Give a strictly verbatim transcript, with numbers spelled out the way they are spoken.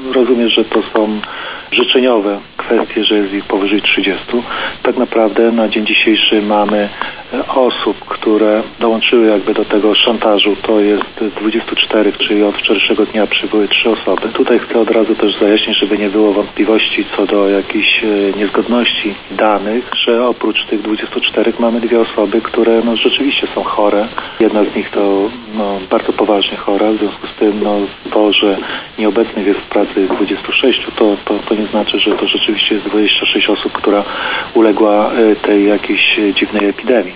rozumiem, że to są życzeniowe kwestie, że jest ich powyżej trzydziestu. Tak naprawdę na dzień dzisiejszy mamy osób, które dołączyły jakby do tego szantażu. To jest dwadzieścia cztery, czyli od wczorajszego dnia przybyły trzy osoby. Tutaj chcę od razu też zajaśnić, żeby nie było wątpliwości co do jakichś niezgodności danych, że oprócz tych dwudziestu czterech mamy dwie osoby, które no, rzeczywiście są chore. Jedna z nich to no, bardzo poważnie chora, w związku z tym no, to, że nieobecnych jest w pracy dwudziestu sześciu, to, to, to nie znaczy, że to rzeczywiście jest dwadzieścia sześć osób, która uległa tej jakiejś dziwnej epidemii.